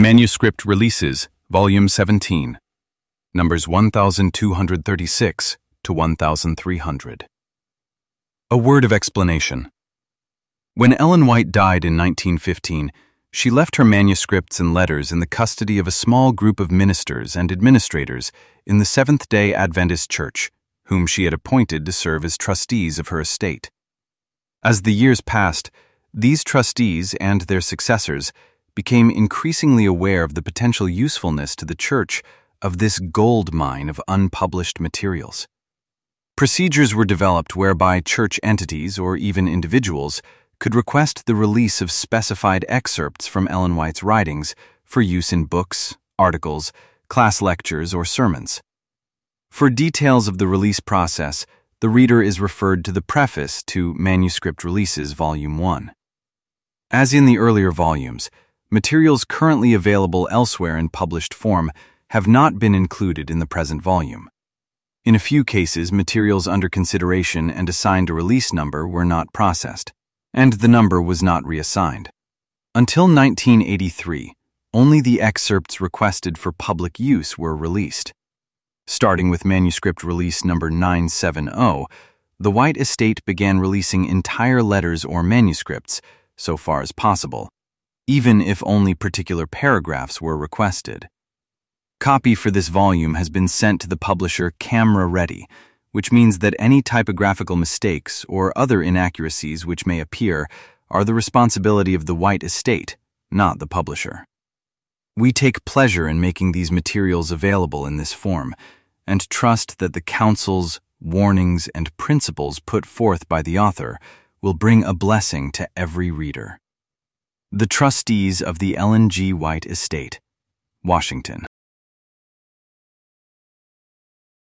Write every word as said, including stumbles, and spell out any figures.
Manuscript Releases, Volume seventeen, numbers one thousand two hundred thirty-six to one thousand three hundred. A word of explanation. When Ellen White died in nineteen fifteen, she left her manuscripts and letters in the custody of a small group of ministers and administrators in the Seventh-day Adventist Church, whom she had appointed to serve as trustees of her estate. As the years passed, these trustees and their successors became increasingly aware of the potential usefulness to the Church of this gold mine of unpublished materials. Procedures were developed whereby church entities or even individuals could request the release of specified excerpts from Ellen White's writings for use in books, articles, class lectures, or sermons. For details of the release process, the reader is referred to the preface to Manuscript Releases, Volume one. As in the earlier volumes, materials currently available elsewhere in published form have not been included in the present volume. In a few cases, materials under consideration and assigned a release number were not processed, and the number was not reassigned. Until nineteen eighty-three, only the excerpts requested for public use were released. Starting with manuscript release number nine seventy, the White estate began releasing entire letters or manuscripts, so far as possible, even if only particular paragraphs were requested. Copy for this volume has been sent to the publisher camera ready, which means that any typographical mistakes or other inaccuracies which may appear are the responsibility of the White estate, not the publisher. We take pleasure in making these materials available in this form, and trust that the counsels, warnings, and principles put forth by the author will bring a blessing to every reader. The Trustees of the Ellen G. White Estate, Washington.